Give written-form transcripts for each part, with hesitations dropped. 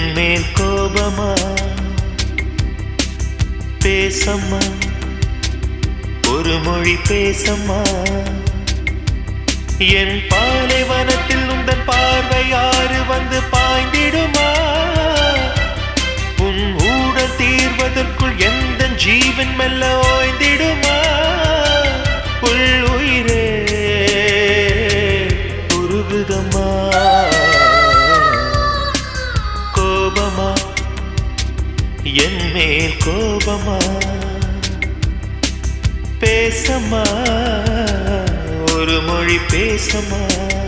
என் மேல் கோபமா? பேசம்மா, ஒரு மொழி பேசம்மா. என் பாலைவனத்தில் உந்தன் பார்வை யாரு வந்து பாய்ந்திடுமா? உன் ஊடல் தீர்வதற்குள் எந்த ஜீவன் மெல்ல ஓய்ந்திடுமா? உயிரே உருகுதம்மா. கோபமா, என் மேல் கோபமா? பேசம்மா, ஒரு மொழி பேசம்மா.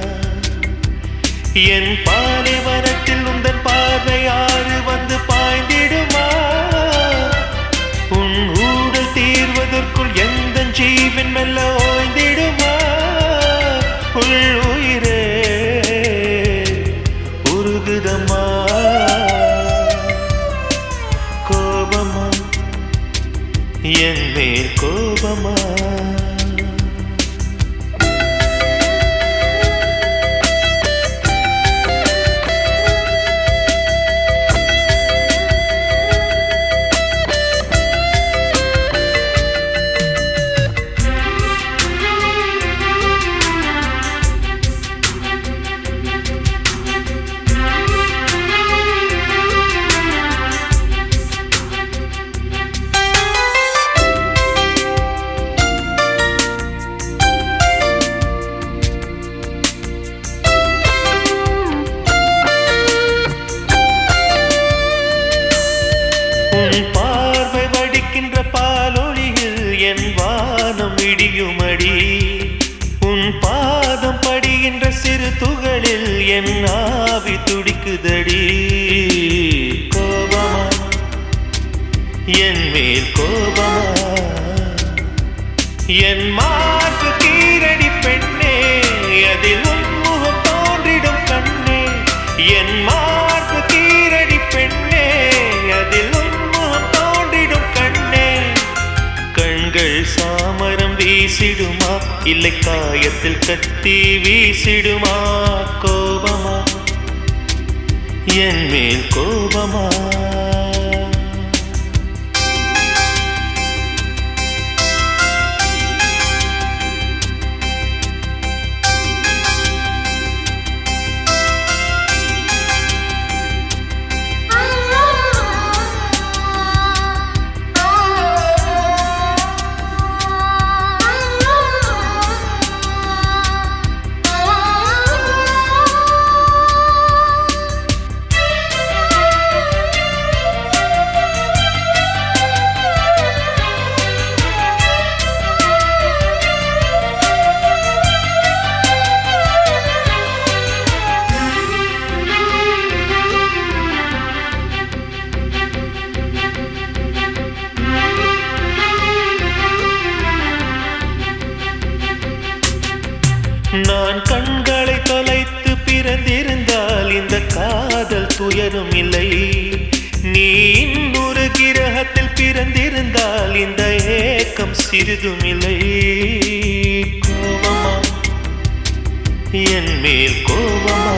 என் பாலைவனத்தில் உந்தன் பார்வை யாரு வந்து பாய்ந்திடுமா? உன் ஊடல் தீர்வதற்குள் எந்த ஜீவன் மெல்ல ஓய்ந்திடுமா? உயிரே உருகுதம்மா. கோபமா, என் மேல் கோபமா? பார்வை வடிக்கின்ற பாலொளியில் என் வானம் இடியுமடி. உன் பாதம் படிகின்ற சிறு துகளில் என் ஆவி துடிக்குதடி. கோபமா, என் மேல் கோபமா? என் மார்பு கீரடி பெண்ணே, அதில் உன் முகம் தோன்றிடும் கண்ணே. என் மார்பு கீரடி பெண்ணே, அதில் சாமரம் வீசிடுமா, இல்லை காயத்தில் கத்தி வீசிடுமா? கோபமா, என் மேல் கோபமா? நான் கண்களை தொலைத்து பிறந்திருந்தால் இந்த காதல் துயரும் இல்லை. நீ இன்னொரு கிரகத்தில் பிறந்திருந்தால் இந்த ஏக்கம் சிறிதும் இல்லை. கோபமா, என் மேல் கோபமா?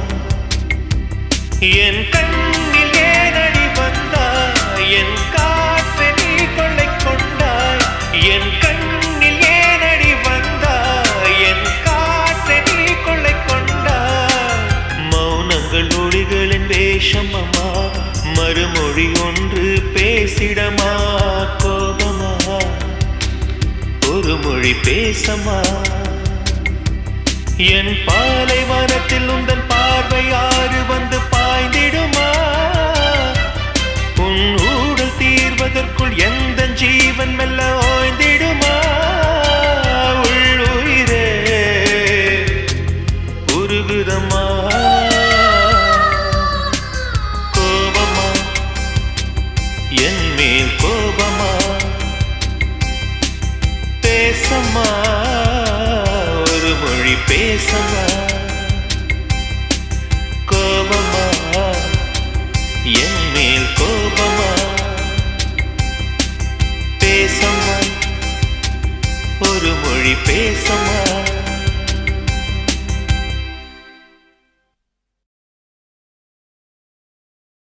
என் கண்ணில் ஏனடி வந்தாய்? என் காற்றை நீ கொள்ளை கொண்டாய். என் கண்ணில் ஏனடி வந்தாய்? என் கொள்ளை கொண்டாய். மௌனங்கள் ஒளிகளின் வேஷமம்மா, மறுமொழி ஒன்று பேசிடமா? கோபமா, ஒரு மொழி பேசமா? என் பாலைவனத்தில் உந்தன் பார்வை யாரு வந்து பாய்ந்திடுமா? உன் ஊடல் தீர்வதற்குள் எந்த ஜீவன் மெல்ல ஓய்ந்திடுமா? உயிரே உருகுதம்மா. கோபமா, என் மேல் கோபமா? பேசம்மா, ஒரு மொழி பேசம்மா. கோபமா, என் மேல் கோபமா? பேசம்மா, ஒரு மொழி பேசம்மா.